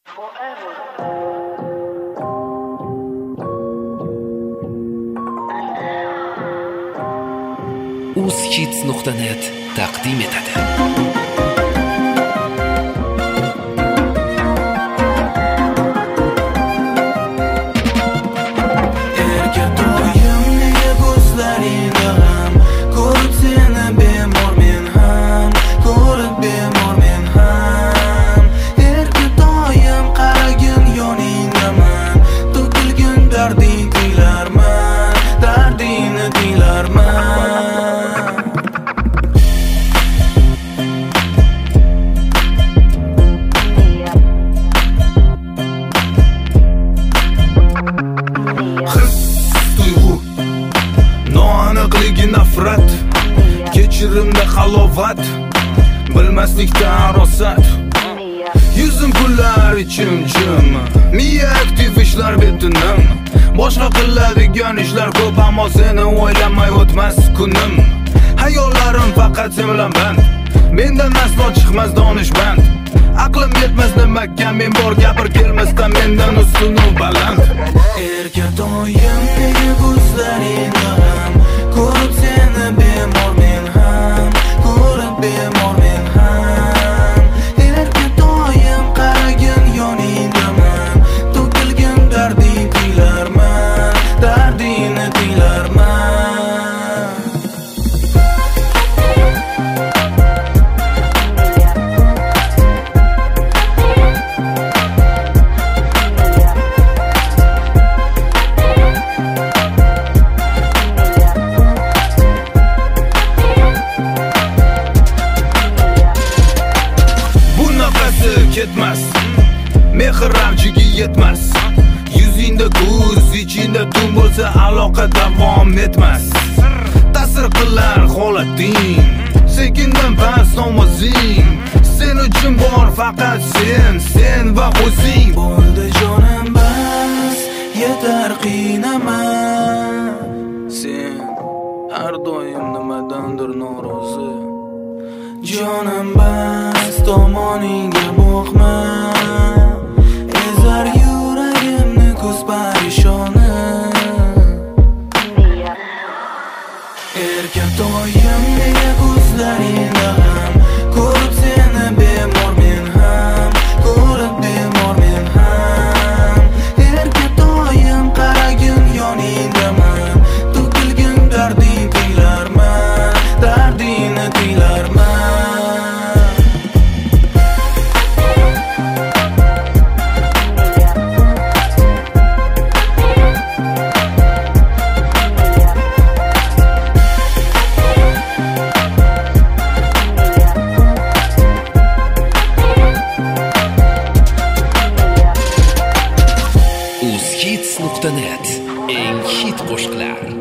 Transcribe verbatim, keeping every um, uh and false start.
uzkids nuqta net taqdim etadi. Nafrat, kechirimda halovat, bilmaslikdan rosat. Yuzim kullar ichim-chim, miya aktiv ishlar betinim. Boshqa qiladigan ishlar ko'p, ammo seni o'ylamay o'tmas kunim. Hayollarim faqat sen bilan band, mendan aslo chiqmas donishmand. Aqlim yetmas nimaga men bor, gapir kelmasdan mendan ustun u baland. Erkatoyim nega ko'zlaringda ham ko'rib seni bemor men ham, ko'rib bemor men ham. Erkatoyim qaragin yoningdaman, to'kilgan darding kuylarman, dardingni kuylarman. Ketmas, mehr avjiga yetmas. Yuzingda ko'z, ichingda tun bo'lsa aloqa davom etmas. Ta'sir qilar holating, sekindan past ovozing. Sen uchun bor faqat sen, sen va o'zing. Bo'ldi jonim bas, yetar qiynama. Sen har doim nimadandir norozi. Jonim bas, tomoningga boqma. Ezar yuragimni ko'z parishoni. Erkatoyim nega ko'zlaringda ham ko'rib seni bemor men ham, ko'rib bemor men ham. Erkatoyim qaragin yoningdaman, to'kilgan darding kuylarman, dardingni kuylarman. uzkids nuqta net eng hit qo'shiqlar.